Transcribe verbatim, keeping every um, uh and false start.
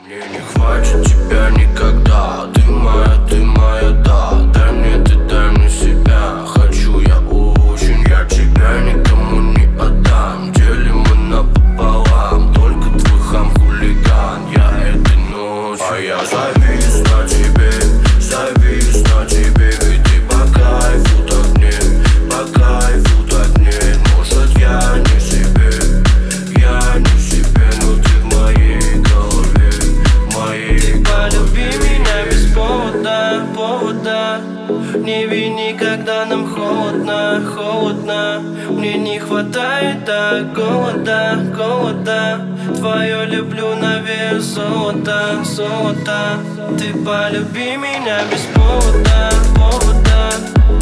Мне не хватит тебя никогда. Ты моя, ты моя, да. Дай мне, ты дай мне себя. Хочу я очень, я тебя никому не отдам. Делим мы напополам, только твой хам хулиган. Я этой ночью, а я завис на тебе, завис на тебе. Ведь ты по кайфу так мне, по кайфу так мне. Может я не себе, я не себе, но ты в моей голове, в моей Ты голове. полюби меня без повода, повода. Не вини, когда нам холодно, холодно. Мне не хватает так голода, голода. Твое люблю на вес золота, золота. Ты полюби меня без повода, повода.